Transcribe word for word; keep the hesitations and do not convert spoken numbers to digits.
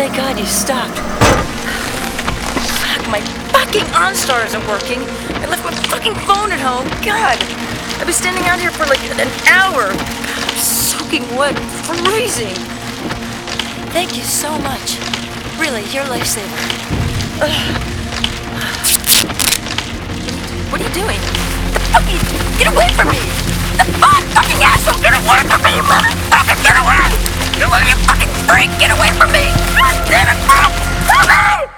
Thank God you stopped. Fuck, my fucking OnStar isn't working. I left my fucking phone at home. God, I've been standing out here for like an hour. I'm soaking wet, freezing. Thank you so much. Really, you're a lifesaver. Ugh. What are you doing? The fuck you? Get away from me! The fuck? Fucking asshole! Get away from me, you motherfucker! Get away! Get away, you fucking freak! Get away from me! God damn it, bro!